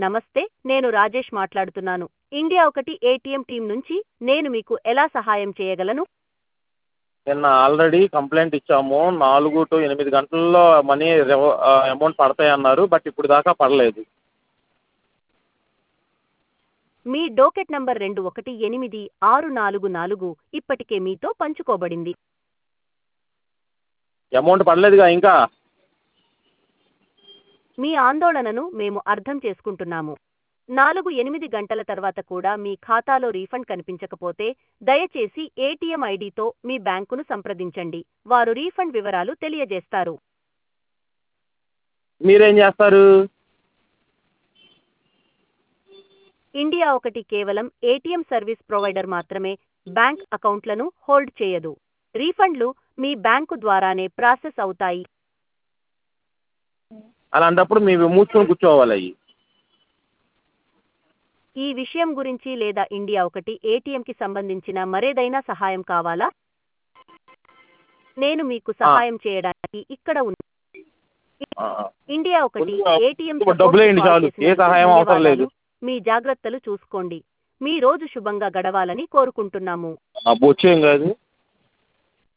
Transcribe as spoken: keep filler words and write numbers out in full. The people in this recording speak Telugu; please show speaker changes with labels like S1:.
S1: నమస్తే, నేను రాజేష్ మాట్లాడుతున్నాను. ఇండియా ఒకటి ఏటీఎం టీం నుంచి. నేను మీకు ఎలా సహాయం చేయగలను?
S2: నిన్న ఆల్రెడీ కంప్లైంట్ ఇచ్చాము. నాలుగు టు ఎనిమిది గంటల్లో మనీ రివ అమౌంట్ పడతాయన్నారు. బట్ ఇప్పుడు దాకా పడలేదు.
S1: మీ డోకెట్ నంబర్ రెండు ఒకటి ఎనిమిది ఆరు నాలుగు నాలుగు ఇప్పటికే మీతో పంచుకోబడింది.
S2: అమౌంట్ పడలేదుగా ఇంకా.
S1: మీ ఆందోళనను మేము అర్థం చేసుకుంటున్నాము. నాలుగు ఎనిమిది గంటల తర్వాత కూడా మీ ఖాతాలో రీఫండ్ కనిపించకపోతే దయచేసి ఏటీఎం ఐడితో మీ బ్యాంకును సంప్రదించండి. వారు రీఫండ్ వివరాలు తెలియజేస్తారు.
S2: మీరేం చేస్తారు?
S1: ఇండియా ఒకటి కేవలం ఏటీఎం సర్వీస్ ప్రొవైడర్ మాత్రమే. బ్యాంక్ అకౌంట్లను హోల్డ్ చేయదు. రీఫండ్లు మీ బ్యాంకు ద్వారానే ప్రాసెస్ అవుతాయి.
S2: అలాంటప్పుడు మేము మూసుకొని కూర్చోవాలి అయ్యి.
S1: ఈ విషయం గురించి లేదా ఇండియా ఒకటి ఏటీఎంకి సంబంధించిన మరేదైనా సహాయం కావాలా? నేను మీకు సహాయం చేయడానికి ఇక్కడ ఉన్నాను. ఇండియా ఒకటి ఏటీఎం
S2: డబ్బులేండి చాలు, ఏ సహాయం అవసరం లేదు.
S1: మీ జాగ్రత్తలు చూసుకోండి. మీ రోజు శుభంగా గడవాలని కోరుకుంటున్నాము.
S2: బొచ్చేం కాదు.